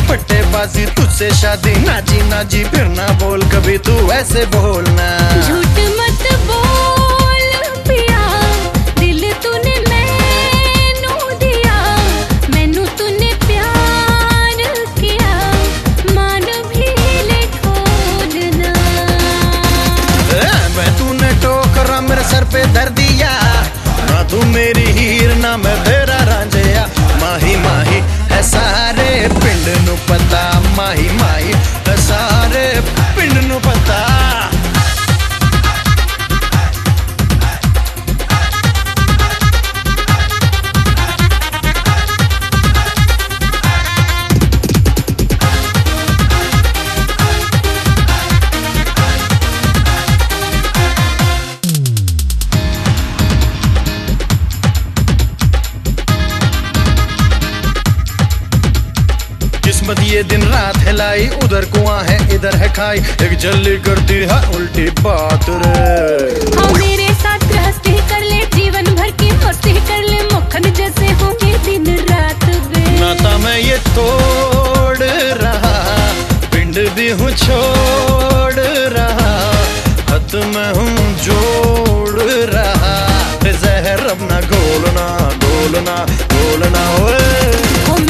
फट्टेबाजी तुझसे शादी, ना जी फिर ना बोल कभी तू ऐसे बोलना। झूठ मत बोल पिया, दिल तूने मैनू दिया, मैनू तूने प्यार किया, मान भी ले खोलना। मैं तूने टोकरा मेरे सर पे धर दिया, ना तू मेरी हीर ना मैं तेरा रांझिया। माही माही है सारे पिंड नू पता, माही माही है सारे पिंड नू पता। किस्मत ये दिन रात है लाई, उधर कुआं है इधर है खाई, एक जल्दी करती है उल्टी बात रे। हाँ मेरे साथ गृहस्थी कर ले, जीवन भर की मस्ती कर ले, मक्खन जैसे होंगे दिन रात वे। नाता मैं ये तोड़ रहा, पिंड भी हूँ छोड़ रहा, हद मैं हूँ जोड़ रहा। जहर अब ना घोलना घोलना घोलना ओए।